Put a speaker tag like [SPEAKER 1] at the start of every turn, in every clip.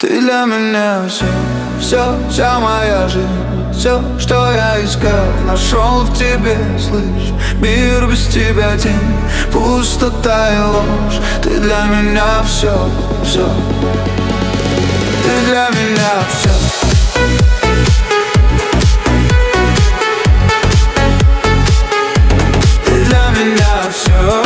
[SPEAKER 1] Ты для меня все, все, вся моя жизнь. Все, что я искал, нашел в тебе, слышь. Мир без тебя тень, пустота и ложь. Ты для меня все, все. Ты для меня все. Ты для меня все.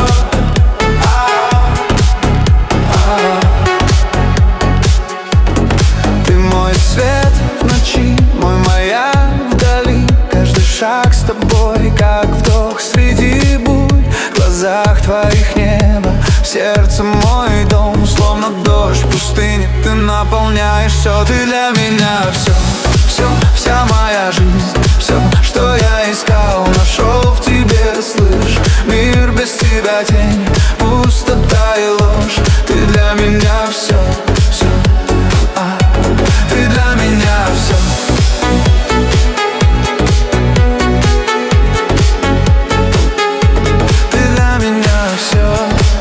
[SPEAKER 1] Ты мой свет в ночи, мой маяк вдали. Каждый шаг с тобой, как вдох среди бурь. В глазах твоих небо, в сердце мой дом. Словно дождь в пустыне, ты наполняешь все. Ты для меня все, все, вся моя жизнь. Все, что я искал, нашел в тебе, слышь. Мир без тебя тень, пустота и ложь. Ты для меня все, все. Ты для меня все. Ты для меня все.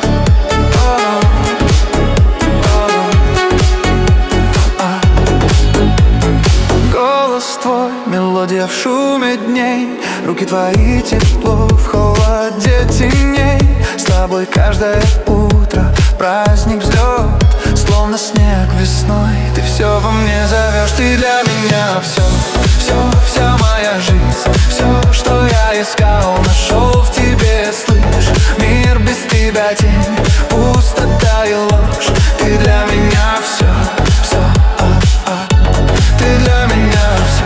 [SPEAKER 1] Голос твой, мелодия в шуме дней. Руки твои, тепло в холоде теней. С тобой каждое утро праздник, взлет. Словно снег весной, ты все во мне зовешь. Ты для меня все, все, вся моя жизнь. Все, что я искал, нашел в тебе, слышь. Мир без тебя тень, пустота и ложь. Ты для меня все, все, ты для меня все.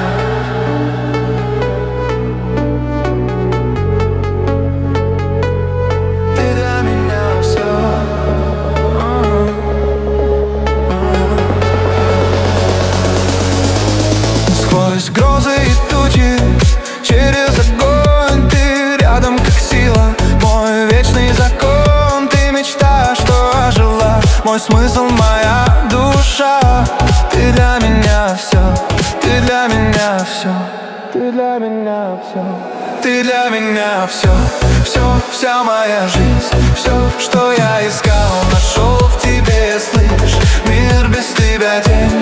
[SPEAKER 1] Ты для меня все. Сквозь грозы и тучи, через огонь. Ты рядом, как сила, мой вечный закон. Ты мечта, что ожила, мой смысл, моя душа. Ты для меня все, ты для меня все. Ты для меня все. Ты для меня все, все, вся моя жизнь. Все, что я искал, нашел в тебе, слышь. Мир без тебя тень,